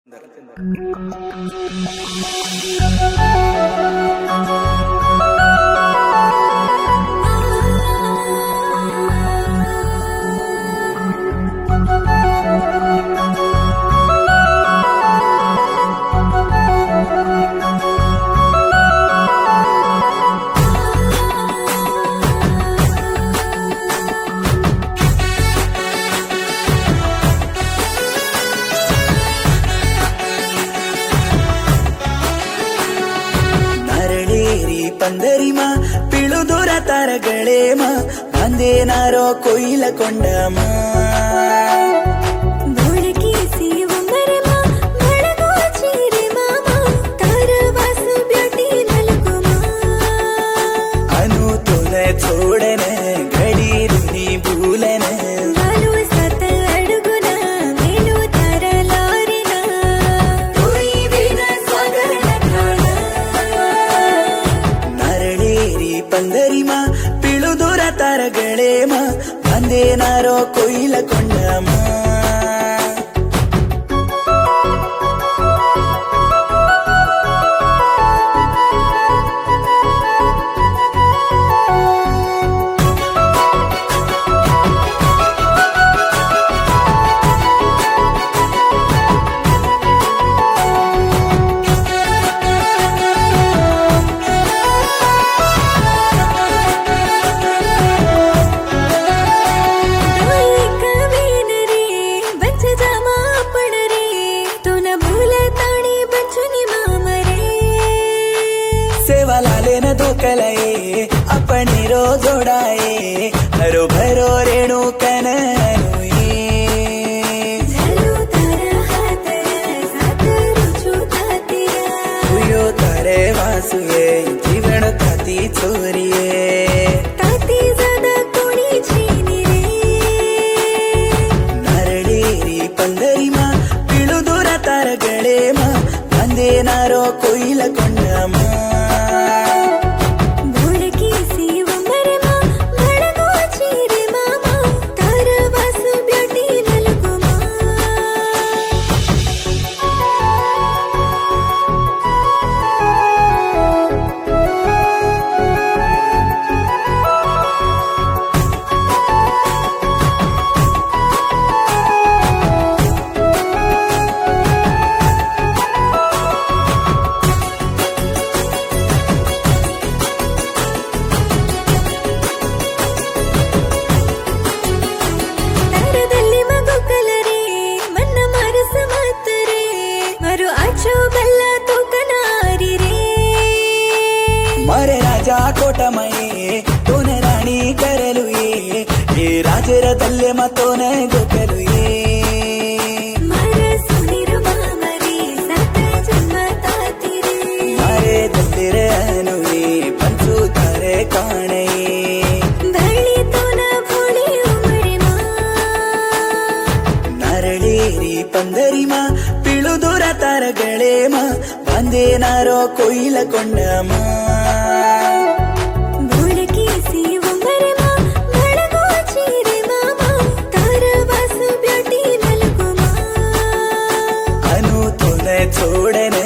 पंदरिमा पिळुदूर तारगळेमा ಬಂದೇನಾರೋ ಕೊಯ್ಲ ಕೊಂಡಮ अनु तुने छोड़न घड़ी रुनी भूलन पंदरिमा पिळुदूर तारगळेमा ಬಂದೇನಾರೋ ಕೊಯ್ಲ ಕೊಂಡಮ लाले न धोकलाए अपने रो जोड़ाए हरो भरो रेणु कन तारे वासुए जीवन ताती छोरिए नरळेरी पंदरिमा पिळुदूर तारगळेमा ಬಂದೇನಾರೋ ಕೊಯ್ಲ ಕೊಂಡಮ मारे राजा कोटमये तोने राणी करलुये ये राजर दल्ले मतोने गोकलुये मारे दल्ले अनुये पंचू तारे काणे नरळेरी पंदरिमा पिळुदूर तारगळेमा ಬಂದೇನಾರೋ ಕೊಯ್ಲ ಕೊಂಡಮ अनु तुने छोड़न